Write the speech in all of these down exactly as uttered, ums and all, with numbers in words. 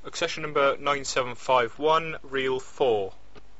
Accession number nine seven five one, reel four.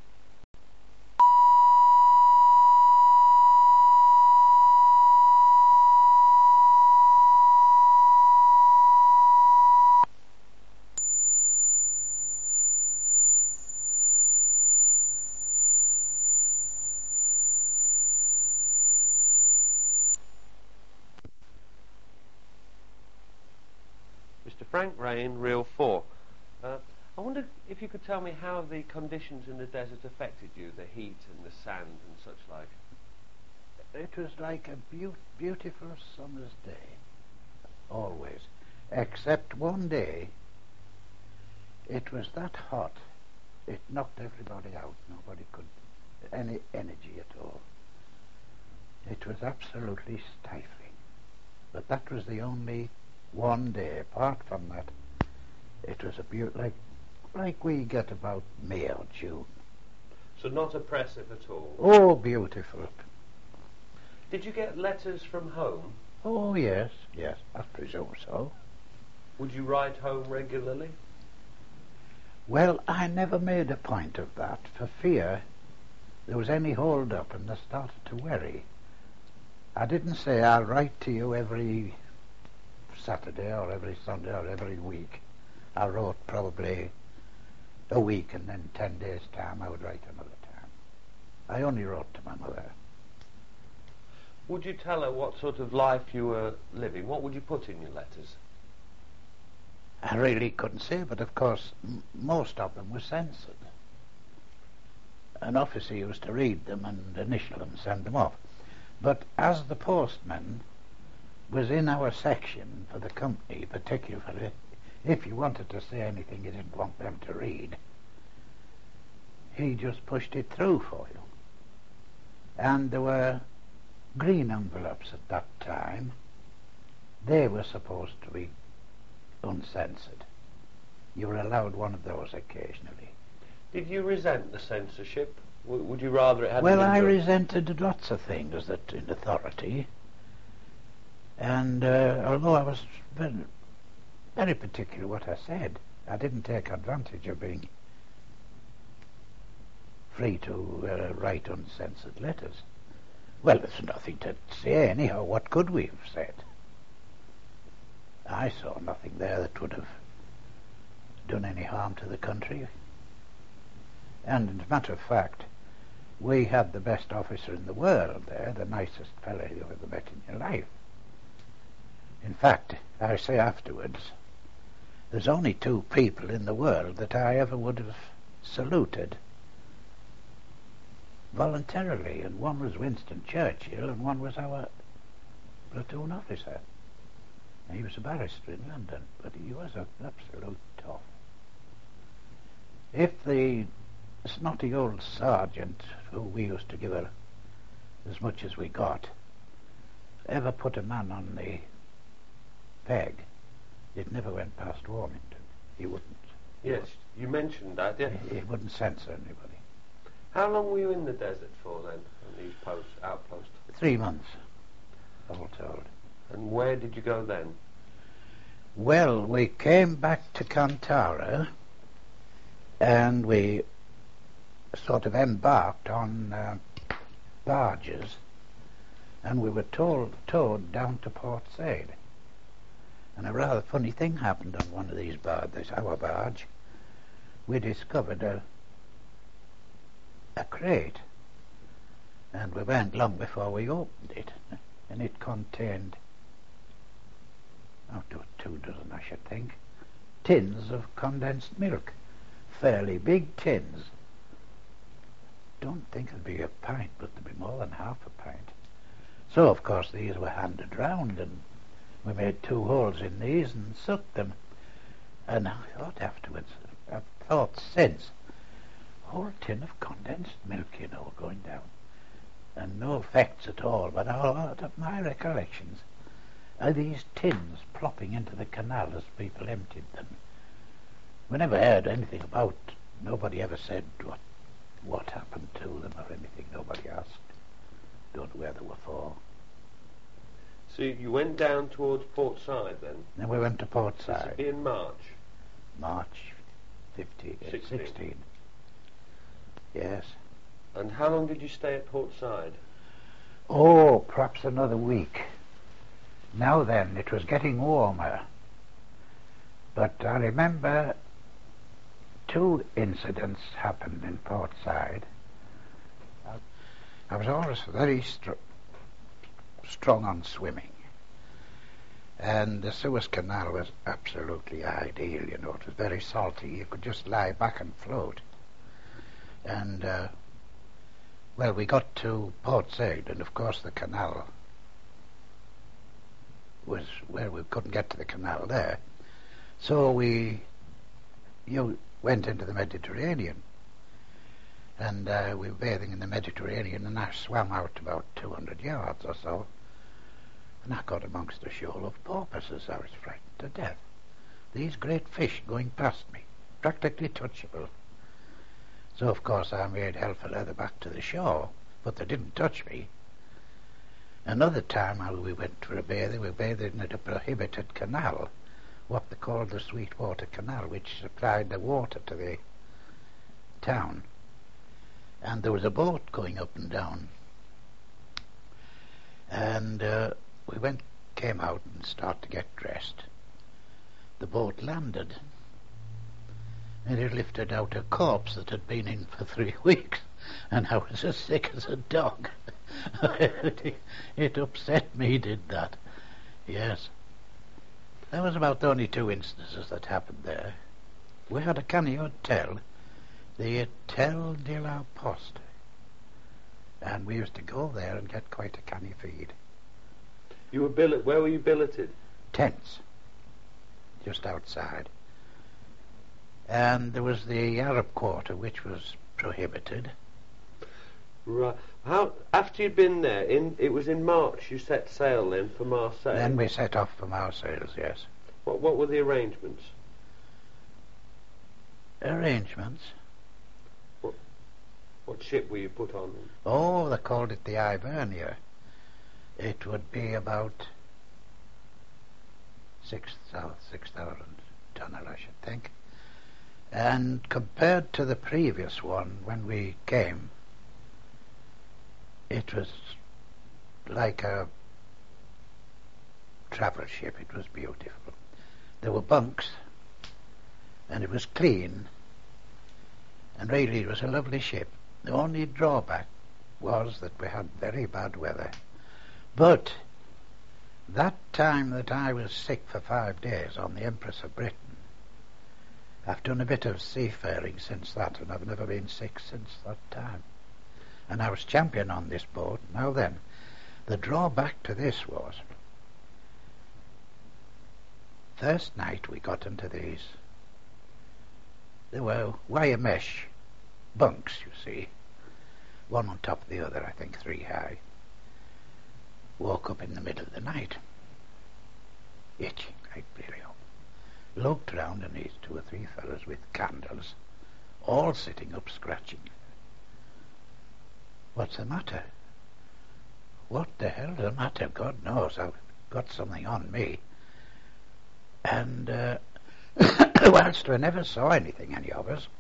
Mister Frank Rain, reel four. Uh, I wonder if you could tell me how the conditions in the desert affected you, the heat and the sand and such like. It was like a beau- beautiful summer's day, always, except one day. It was that hot, it knocked everybody out. Nobody could, any energy at all. It was absolutely stifling. But that was the only one day. Apart from that, it was a beau- like, like we get about May or June. So not oppressive at all? Oh, beautiful. Did you get letters from home? Oh, yes, yes, I presume so. Would you write home regularly? Well, I never made a point of that, for fear there was any hold-up, and I started to worry. I didn't say I'll write to you every Saturday or every Sunday or every week. I wrote probably a week, and then ten days' time I would write another time. I only wrote to my mother. Would you tell her what sort of life you were living? What would you put in your letters? I really couldn't say, but of course m- most of them were censored. An officer used to read them and initial them and send them off. But as the postman was in our section for the company, particularly if you wanted to say anything you didn't want them to read, he just pushed it through for you. And there were green envelopes at that time. They were supposed to be uncensored. You were allowed one of those occasionally. Did you resent the censorship? W- would you rather it hadn't Well, been I done? resented lots of things that in authority, and uh, although I was very, very particular what I said, I didn't take advantage of being free to uh, write uncensored letters. Well, there's nothing to say anyhow. What could we have said? I saw nothing there that would have done any harm to the country. And as a matter of fact, we had the best officer in the world there, the nicest fellow you ever met in your life. In fact, I say afterwards, there's only two people in the world that I ever would have saluted voluntarily, and one was Winston Churchill and one was our platoon officer. He was a barrister in London, but he was an absolute toff. If the snotty old sergeant, who we used to give her as much as we got, ever put a man on the peg, it never went past Warmington. He wouldn't. Yes, you mentioned that, yeah. He, he wouldn't censor anybody. How long were you in the desert for then, on these posts, outposts? Three months, all told. And where did you go then? Well, we came back to Kantara, and we sort of embarked on uh, barges, and we were told, towed down to Port Said. And a rather funny thing happened on one of these barges, our barge. We discovered a, a crate, and we weren't long before we opened it, and it contained up to two dozen, I should think, tins of condensed milk, fairly big tins. Don't think it'd be a pint, but there'd be more than half a pint. So, of course, these were handed round, and we made two holes in these and sucked them. And I thought afterwards, I've thought since, a whole tin of condensed milk, you know, going down. And no effects at all, but out of my recollections are these tins plopping into the canal as people emptied them. We never heard anything about, nobody ever said what what happened to them or anything, nobody asked. Don't know where they were for. So you went down towards Port Said then? Then we went to Port This Said. would be in March? March fifteen, uh, Sixteen. sixteen. Yes. And how long did you stay at Port Said? Oh, perhaps another week. Now then, it was getting warmer. But I remember two incidents happened in Port Said. I was always very str- strong on swimming. And the Suez Canal was absolutely ideal, you know. It was very salty. You could just lie back and float. And, uh, well, we got to Port Said, and of course the canal was where we couldn't get to the canal there. So we you went into the Mediterranean. And uh, we were bathing in the Mediterranean, and I swam out about two hundred yards or so. And I got amongst a shoal of porpoises. I was frightened to death. These great fish going past me, practically touchable. So, of course, I made hell for leather back to the shore, but they didn't touch me. Another time uh, we went for a bathing, we bathed in a prohibited canal, what they called the Sweetwater Canal, which supplied the water to the town. And there was a boat going up and down. And uh, we went, came out and started to get dressed. The boat landed. And it lifted out a corpse that had been in for three weeks. And I was as sick as a dog. it, it upset me, did that. Yes. That was about the only two instances that happened there. We had a canny hotel, the Hotel de la Poste, and we used to go there and get quite a canny feed. You were billet. Where were you billeted? Tents, just outside. And there was the Arab quarter, which was prohibited. Right. How after you'd been there? In it was in March. You set sail then for Marseille. Then we set off for Marseille. Yes. What What were the arrangements? Arrangements. What ship were you put on? Oh, they called it the Ivernia. It would be about six thousand, six thousand tonner, I should think. And compared to the previous one, when we came, it was like a travel ship. It was beautiful. There were bunks, and it was clean, and really it was a lovely ship. The only drawback was that we had very bad weather. But that time that I was sick for five days on the Empress of Britain, I've done a bit of seafaring since that, and I've never been sick since that time. And I was champion on this boat. Now then, the drawback to this was, first night we got into these, there were wire mesh bunks, you see, one on top of the other, I think three high. Woke up in the middle of the night, itching like really. Looked round, and these two or three fellows with candles, all sitting up scratching. What's the matter? What the hell's the matter? God knows, I've got something on me. And uh, whilst we never saw anything, any of us,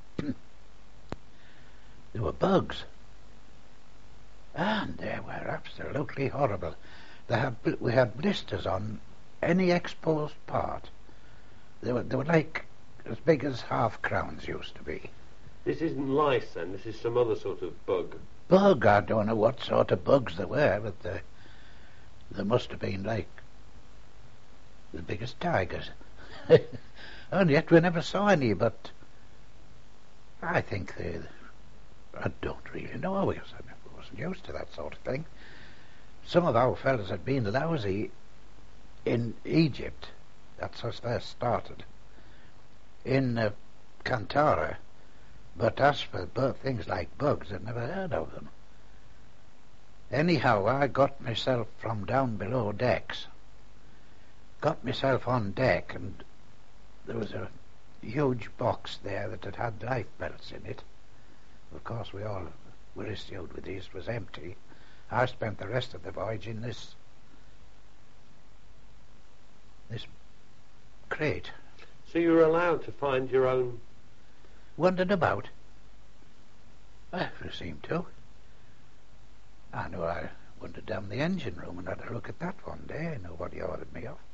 there were bugs. And they were absolutely horrible. They had, we had blisters on any exposed part. They were, they were like as big as half crowns used to be. This isn't lice then, this is some other sort of bug. Bug, I don't know what sort of bugs they were, but they, they must have been like the biggest tigers. And yet we never saw any, but I think they, I don't really know, because I wasn't used to that sort of thing. Some of our fellows had been lousy in Egypt. That's how it first started. In uh, Kantara. But as for bu- things like bugs, I'd never heard of them. Anyhow, I got myself from down below decks, got myself on deck, and there was a huge box there that had had life belts in it. Of course, we all were issued with these. It was empty. I spent the rest of the voyage in this this crate. So you were allowed to find your own wandered about? I never seemed to. I know I wandered down the engine room and had a look at that one day. Nobody ordered me off.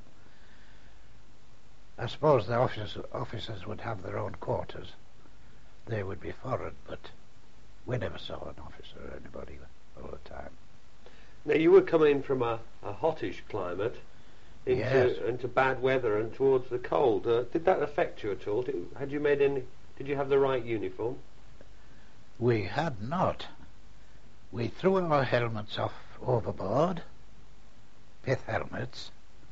I suppose the officers, officers would have their own quarters. They would be forward, but we never saw an officer or anybody all the time. Now, you were coming from a, a hottish climate into, Yes. into bad weather and towards the cold. Uh, did that affect you at all? Did, had you made any? Did you have the right uniform? We had not. We threw our helmets off overboard, pith helmets,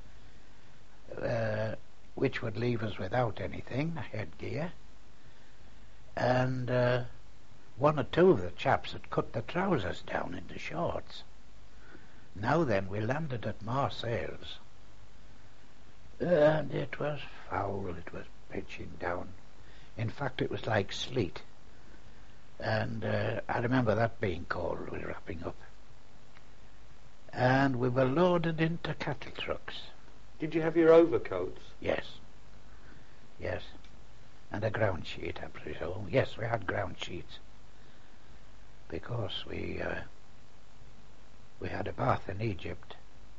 uh, which would leave us without anything, headgear, and uh, one or two of the chaps had cut the trousers down into shorts. Now then, we landed at Marseilles, and it was foul, it was pitching down. In fact, it was like sleet. And uh, I remember that being cold, we were wrapping up. And we were loaded into cattle trucks. Did you have your overcoats? Yes. Yes. And a ground sheet, I presume. Yes, we had ground sheets. Because we, uh, we had a bath in Egypt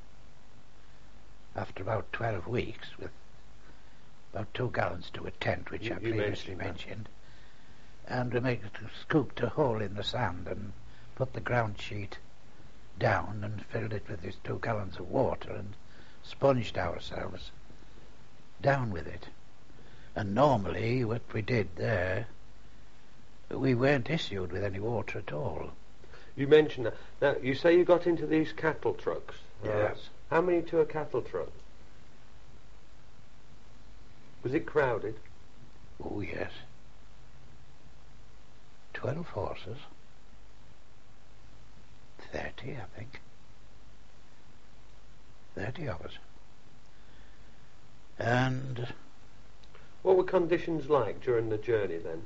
after about twelve weeks with about two gallons to a tent, which You- I you previously mentioned that. mentioned. And we made, scooped a hole in the sand and put the ground sheet down and filled it with these two gallons of water and sponged ourselves down with it. And normally what we did there, we weren't issued with any water at all. You mentioned that. Now, you say you got into these cattle trucks. Uh, Yes. how many to a cattle truck? Was it crowded? Oh, yes. Twelve horses. Thirty, I think. Thirty of us. And, What were conditions like during the journey then?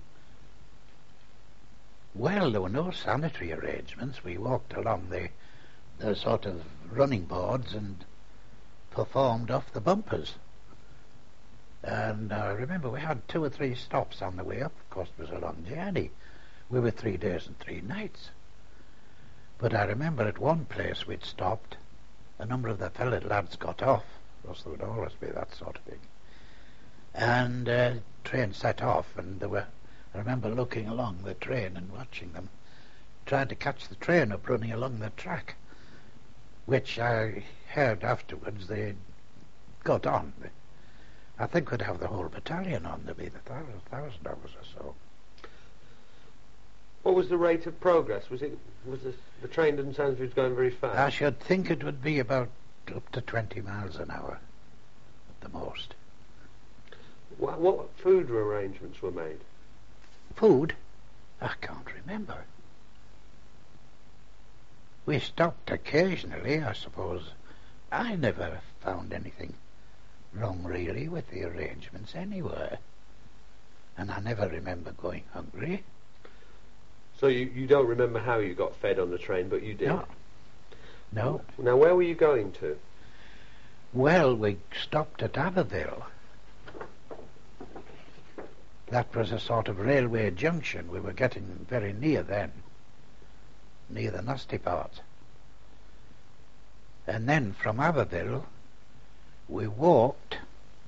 well, there were no sanitary arrangements. We walked along the, the sort of running boards and performed off the bumpers. And I remember we had two or three stops on the way up. Of course, it was a long journey. We were three days and three nights. But I remember at one place we'd stopped. A number of the fellow lads got off. Of course, there would always be that sort of thing. And uh, train set off, and there were. I remember looking along the train and watching them, trying to catch the train up running along the track, which I heard afterwards they got on. I think we'd have the whole battalion on. There'd be a thousand, thousand of us or so. What was the rate of progress? Was it was this, the train didn't sound as if it was going very fast? I should think it would be about up to twenty miles an hour at the most. What, what food arrangements were made? Food? I can't remember. We stopped occasionally, I suppose. I never found anything wrong, really, with the arrangements anywhere. And I never remember going hungry. So you, you don't remember how you got fed on the train, but you did? No. No. Now, where were you going to? Well, we stopped at Abbeville. That was a sort of railway junction. We were getting very near then, near the nasty part. And then from Abbeville, we walked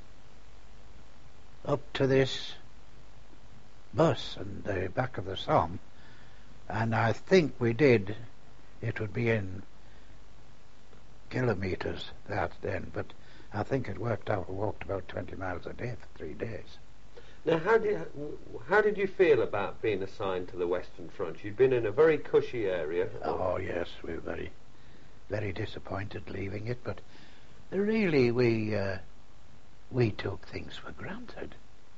up to this bus in the back of the Somme, and I think we did, it would be in kilometres that then, but I think it worked out, we walked about twenty miles a day for three days. Now, how did how did you feel about being assigned to the Western Front? You'd been in a very cushy area. Oh, yes, we were very, very disappointed leaving it, but really we uh, we took things for granted.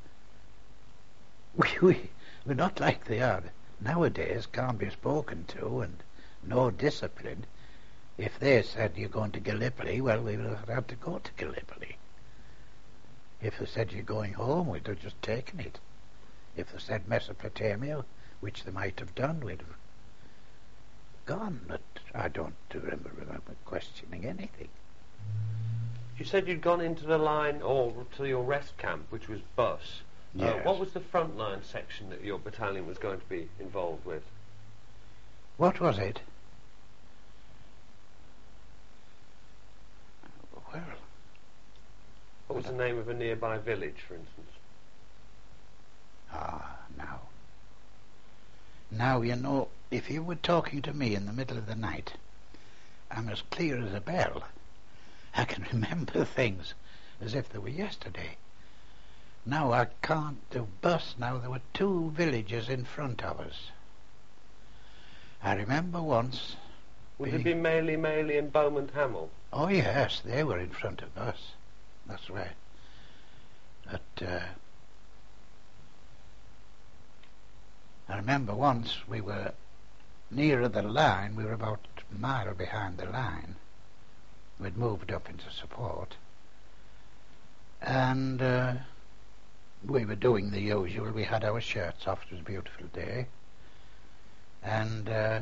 We, we, we're not like they are nowadays, can't be spoken to, and no discipline. If they said you're going to Gallipoli, well, we would have had to go to Gallipoli. If they said you're going home, we'd have just taken it. If they said Mesopotamia, which they might have done, we'd have gone. But I don't remember, remember questioning anything. You said you'd gone into the line or to your rest camp, which was Bus. Uh, Yes. what was the front line section that your battalion was going to be involved with? What was it? Well, What was the name of a nearby village, for instance? ah, now. Now, you know, if you were talking to me in the middle of the night, I'm as clear as a bell. I can remember things as if they were yesterday. Now I can't do bus. Now there were two villages in front of us. I remember once. Would being, it be Mailey, Mailey and Beaumont Hamel? Oh yes, they were in front of us. That's right. But uh, I remember once we were nearer the line. We were about a mile behind the line. We'd moved up into support, and uh, we were doing the usual. We had our shirts off. It was a beautiful day, and uh,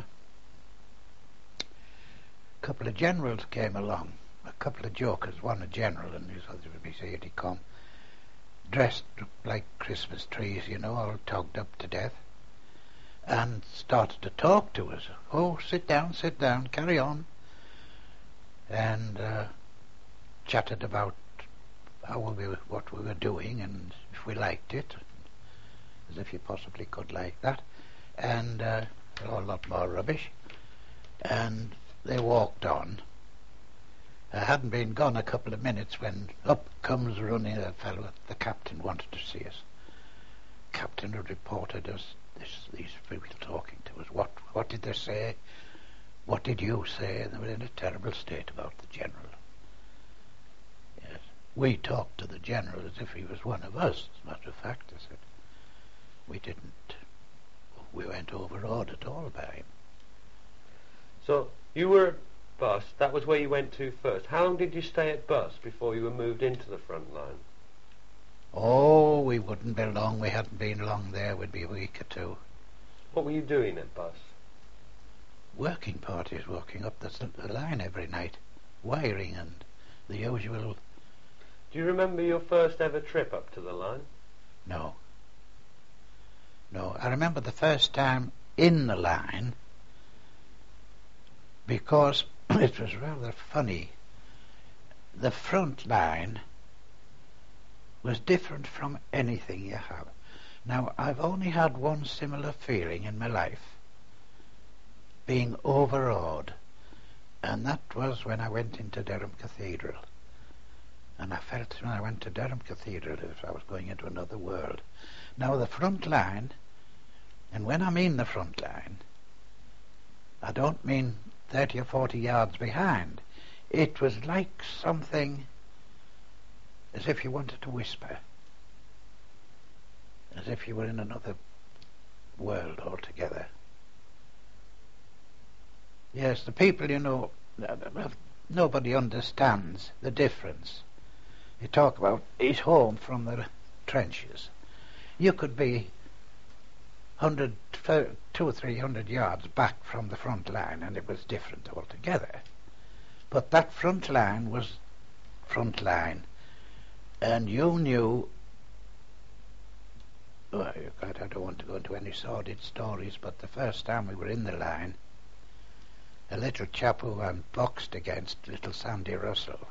a couple of generals came along. A couple of jokers, one a general and his other would be here he come, dressed like Christmas trees, you know, all togged up to death, and started to talk to us. Oh, sit down, sit down, carry on. And uh, chatted about how we were, what we were doing, and if we liked it, as if you possibly could like that, and uh, a whole lot more rubbish. And they walked on. I hadn't been gone a couple of minutes when up comes running a fellow. The captain wanted to see us. Captain had reported us this, these people talking to us. What what did they say? What did you say? And they were in a terrible state about the general. Yes. We talked to the general as if he was one of us, as a matter of fact, I said. We didn't, we went overawed at all by him. So you were at Bus, that was where you went to first. How long did you stay at Bus before you were moved into the front line? Oh, we wouldn't be long. We hadn't been long there. We'd be a week or two. What were you doing at Bus? Working parties walking up the, the line every night, wiring and the usual. Do you remember your first ever trip up to the line? No. No, I remember the first time in the line, because it was rather funny. The front line was different from anything you have. Now, I've only had one similar feeling in my life, being overawed, and that was when I went into Durham Cathedral. And I felt when I went to Durham Cathedral as if I was going into another world. Now, the front line, and when I mean the front line, I don't mean thirty or forty yards behind. It was like something as if you wanted to whisper, as if you were in another world altogether. Yes, the people, you know, nobody understands the difference. You talk about his home from the trenches. You could be hundred, two or three hundred yards back from the front line, and it was different altogether. But that front line was front line, and you knew. Oh, God, I don't want to go into any sordid stories, but the first time we were in the line, a little chap who I boxed against, little Sandy Russell,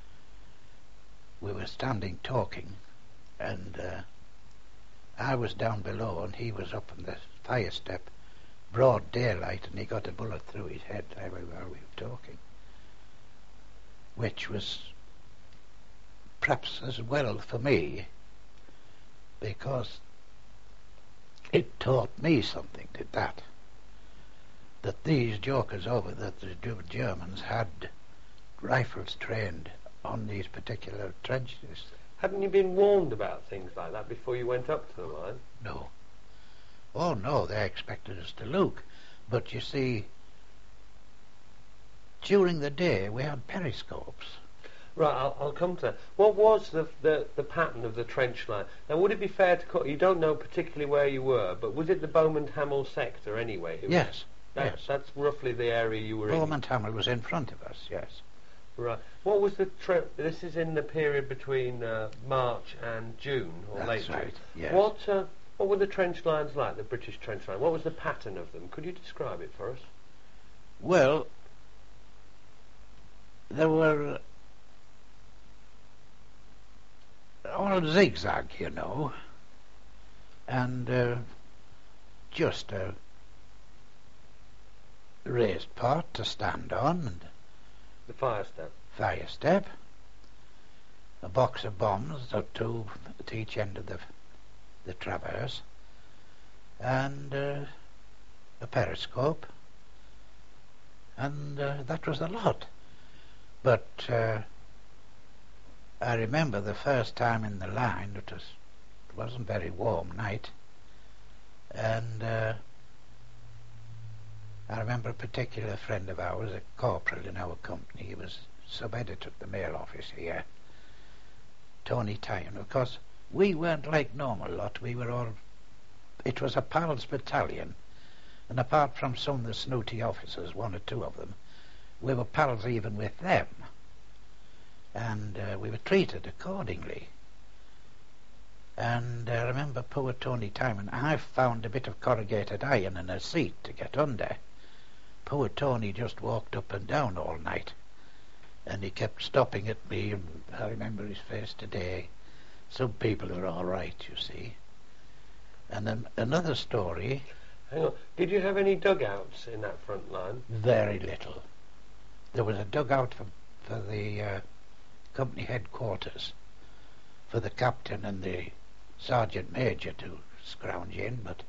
we were standing talking, and uh, I was down below and he was up on the fire step, broad daylight, and he got a bullet through his head while we were talking, which was perhaps as well for me, because it taught me something, did that. That these jokers over, that the Germans had rifles trained on these particular trenches. Hadn't you been warned about things like that before you went up to the line? No. Oh, no, they expected us to look. But you see, during the day we had periscopes. Right, I'll, I'll come to that. What was the, the the pattern of the trench line? Now, would it be fair to call, you don't know particularly where you were, but was it the Beaumont Hamel sector anyway? It Yes, was, that, yes. That's roughly the area you were Beaumont Hamel was in front of us, yes. Right. What was the trip? This is in the period between uh, March and June, or That's late June. right, yes. What uh, What were the trench lines like? The British trench line. What was the pattern of them? Could you describe it for us? Well, there were all zigzag, you know, and uh, just a raised part to stand on, and The fire step. fire step, a box of bombs or two at each end of the the traverse, and uh, a periscope, and uh, that was a lot. But uh, I remember the first time in the line, it was it wasn't a very warm night, and uh, I remember a particular friend of ours, a corporal in our company. He was sub-editor at the mail office here, Tony Tyon. Of course, we weren't like normal lot. We were all... It was a pals battalion, and apart from some of the snooty officers, one or two of them, we were pals even with them. And uh, we were treated accordingly. And I remember poor Tony Tymon, I found a bit of corrugated iron in a seat to get under. Poor Tony just walked up and down all night, and he kept stopping at me, and I remember his face today. Some people are all right, you see. And then another story. Hang on. Did you have any dugouts in that front line? Very little. There was a dugout for, for the uh, company headquarters, for the captain and the sergeant major to scrounge in, but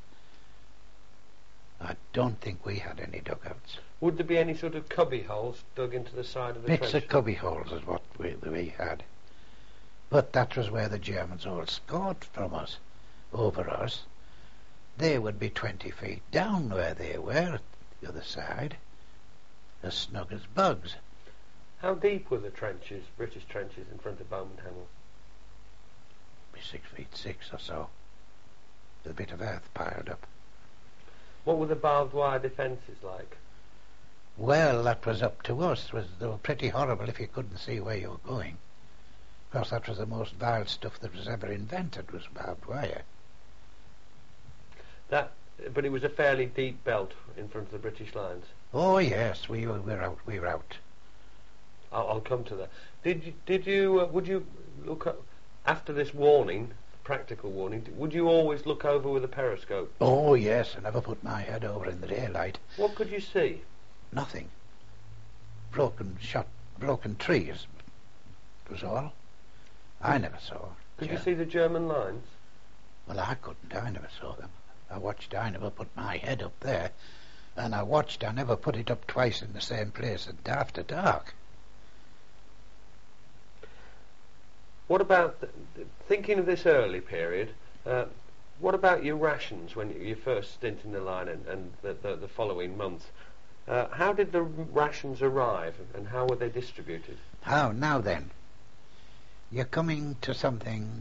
I don't think we had any dugouts. Would there be any sort of cubby holes dug into the side of the Bits trench? of cubby holes is what we, we had. But that was where the Germans all scored from us, over us. They would be twenty feet down where they were at the other side, as snug as bugs. How deep were the trenches, British trenches, in front of Bowman Hemel? Be six feet six or so, with a bit of earth piled up. What were the barbed wire defences like? Well, that was up to us. Was they were pretty horrible if you couldn't see where you were going. Of course, that was the most vile stuff that was ever invented, was barbed wire. That, but it was a fairly deep belt in front of the British lines. Oh yes, we were, we were out. We were out. I'll, I'll come to that. Did you? Did you? Uh, would you look up after this warning, practical warning? Would you always look over with a periscope? Oh yes, I never put my head over in the daylight. What could you see? Nothing. Broken shot, broken trees. It was all. I never saw. Could Ger- you see the German lines? Well, I couldn't. I never saw them. I watched. I never put my head up there, and I watched. I never put it up twice in the same place at after dark. What about th- th- thinking of this early period? Uh, what about your rations when you, your first stint in the line and, and the, the, the following month? Uh, how did the rations arrive, and how were they distributed? How now then? You're coming to something.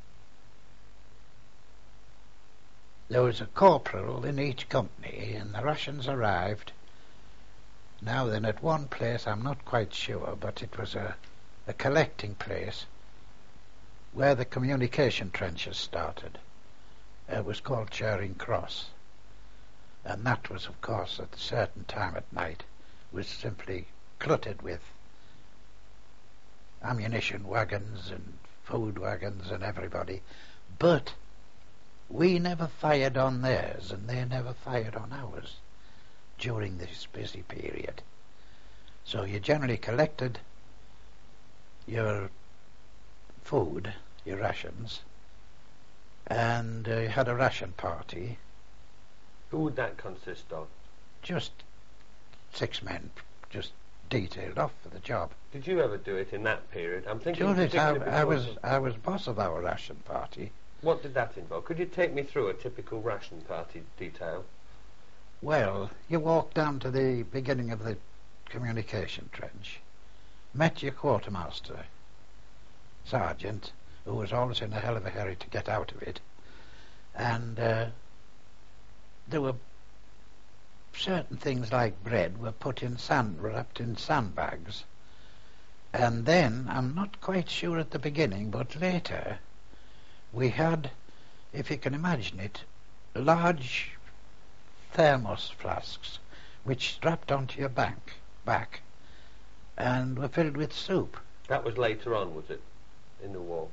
There was a corporal in each company, and the rations arrived. Now then, at one place, I'm not quite sure, but it was a, a collecting place where the communication trenches started. It was called Charing Cross. And that was, of course, at a certain time at night, was simply cluttered with ammunition wagons and food wagons and everybody. But we never fired on theirs, and they never fired on ours during this busy period. So you generally collected your food, your rations, and uh, you had a ration party. Who would that consist of? Just six men, just detailed off for the job. Did you ever do it in that period? I'm thinking Julius, I, particularly I was because of- I was boss of our ration party. What did that involve? Could you take me through a typical ration party detail? Well, you walked down to the beginning of the communication trench, met your quartermaster, sergeant, who was always in a hell of a hurry to get out of it, and uh, there were certain things like bread were put in sand, wrapped in sandbags, And then, I'm not quite sure at the beginning, but later, we had, if you can imagine it, large thermos flasks which strapped onto your back, back and were filled with soup. That was later on, was it, in the war?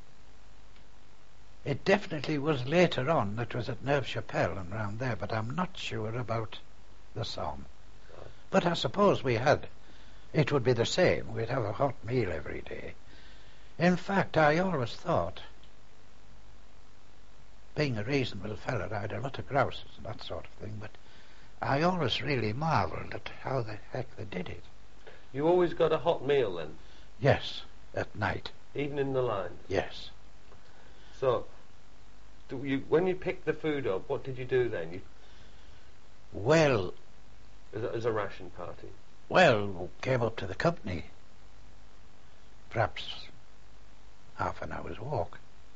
It definitely was later on. That was at Neuve Chapelle and round there, but I'm not sure about the Somme. Right. But I suppose we had. It would be the same. We'd have a hot meal every day. In fact, I always thought, being a reasonable fellow, I had a lot of grouses and that sort of thing, but I always really marvelled at how the heck they did it. You always got a hot meal then? Yes, at night. Even in the lines? Yes. So, do you, when you picked the food up, what did you do then? You, Well, as, a, as a ration party? well, came up to the company, perhaps half an hour's walk,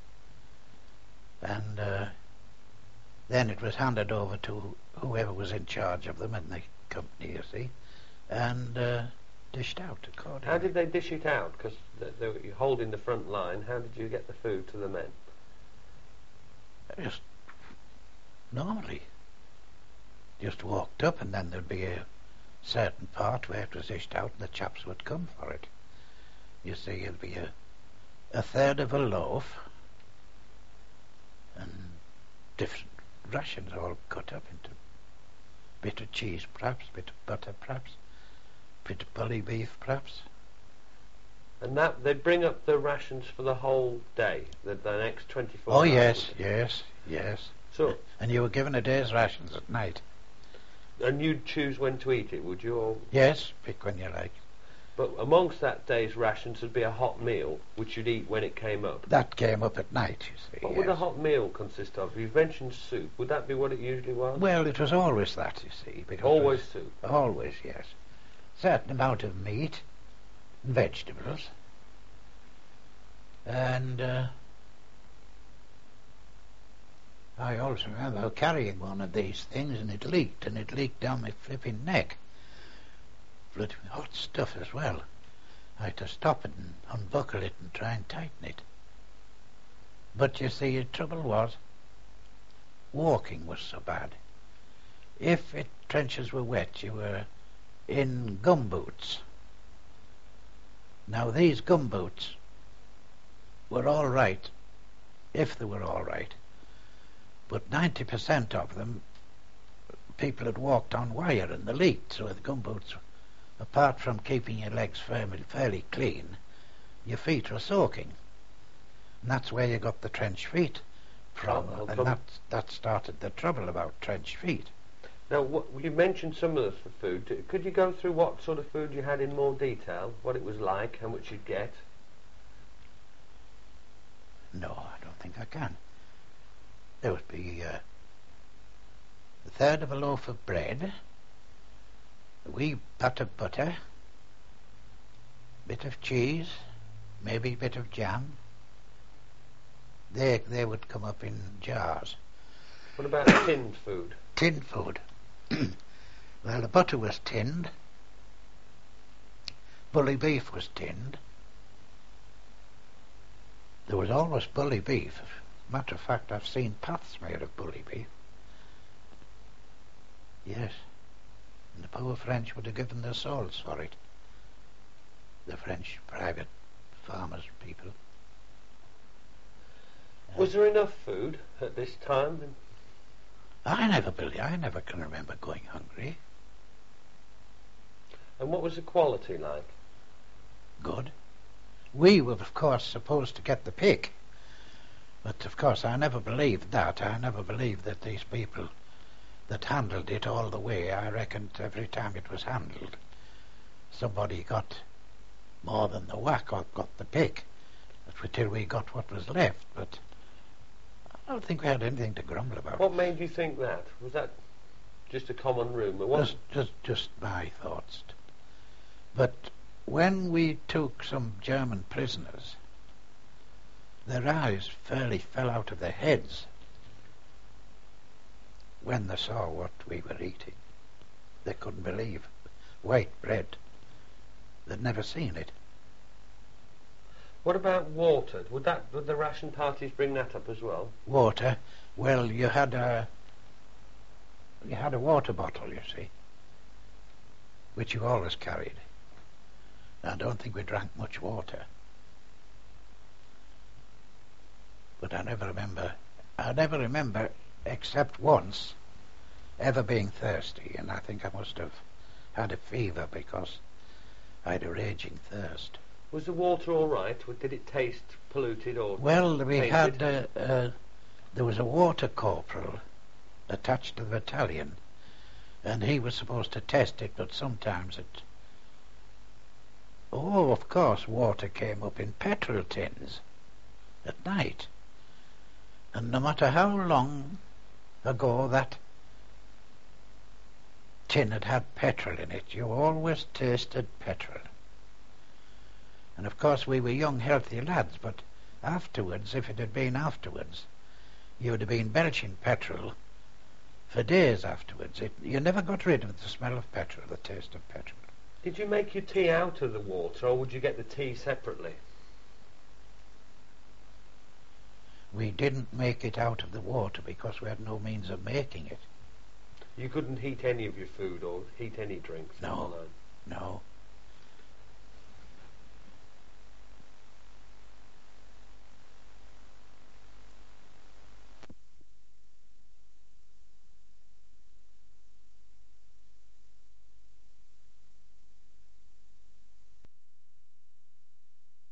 and uh, then it was handed over to whoever was in charge of them in the company, you see, and uh, dished out accordingly. How did they dish it out? Because they, they were holding the front line. How did you get the food to the men? Just normally. Just walked up, and then there'd be a certain part where it was dished out, and the chaps would come for it. You see, it'd be a, a third of a loaf, and different rations all cut up into bit of cheese, perhaps, bit of butter, perhaps, bit of bully beef, perhaps. And that they'd bring up the rations for the whole day, the, the next twenty-four Oh, hours. yes, yes, yes. So, And you were given a day's rations at night. and you'd choose when to eat it, would you? Or, Yes, pick when you like. but amongst that day's rations would be a hot meal, which you'd eat when it came up. That came up at night, you see. What yes. would a hot meal consist of? You've mentioned soup. Would that be what it usually was? Well, it was always that, you see. Because Always it soup. was always, yes. Certain amount of meat and vegetables. And uh, I also remember carrying one of these things, and it leaked, and it leaked down my flipping neck. Flipping hot stuff as well. I had to stop it and unbuckle it and try and tighten it. But you see, the trouble was, walking was so bad. If it, trenches were wet, you were in gumboots. Now these gumboots were all right, if they were all right, but ninety percent of them, people had walked on wire and they leaked, so the gumboots, apart from keeping your legs fairly, fairly clean, your feet were soaking. And that's where you got the trench feet from, Oh, and come- that, that started the trouble about trench feet. Now, what, you mentioned some of the food. D- Could you go through what sort of food you had in more detail? What it was like, how much you'd get? No, I don't think I can. There would be uh, a third of a loaf of bread, a wee pat of butter, bit of cheese, maybe a bit of jam. They they would come up in jars. What about tinned food? Tinned food. Well, the butter was tinned. Bully beef was tinned. There was always bully beef. Matter of fact, I've seen paths made of bully beef. Yes. And the poor French would have given their souls for it. The French private farmers people. Was there enough food at this time? I never believe, I never can remember going hungry. And what was the quality like? Good. We were, of course, supposed to get the pick. But, of course, I never believed that. I never believed that these people that handled it all the way, I reckoned every time it was handled, somebody got more than the whack or got the pick until we got what was left. But I don't think we had anything to grumble about. What made you think that? Was that just a common rumour? What- Just, just, just my thoughts. But when we took some German prisoners, their eyes fairly fell out of their heads when they saw what we were eating. They couldn't believe white bread. They'd never seen it. What about water? Would that would the ration parties bring that up as well? Water, well, you had a you had a water bottle, you see, which you always carried. I don't think we drank much water, but I never remember. I never remember, except once, ever being thirsty, and I think I must have had a fever because I had a raging thirst. Was the water all right? Did it taste polluted or Well, we tainted? had uh, uh, there was a water corporal attached to the battalion, and he was supposed to test it, but sometimes it. Oh, of course, water came up in petrol tins at night, and no matter how long ago that tin had had petrol in it, you always tasted petrol. And of course we were young, healthy lads, but afterwards, if it had been afterwards, you would have been belching petrol for days afterwards. It, you never got rid of the smell of petrol, the taste of petrol. Did you make your tea out of the water, or would you get the tea separately? We didn't make it out of the water because we had no means of making it. You couldn't heat any of your food or heat any drinks? No. on the line? No.